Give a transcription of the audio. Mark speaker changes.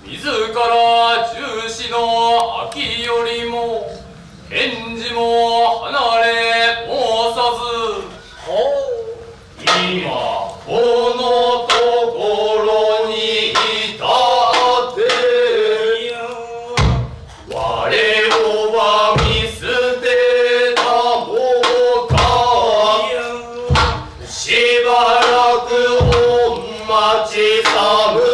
Speaker 1: 自ら重視の秋よりも返事も離れ申さず、今このところに至って我をは見捨てたもか、しばらくお待ちさむ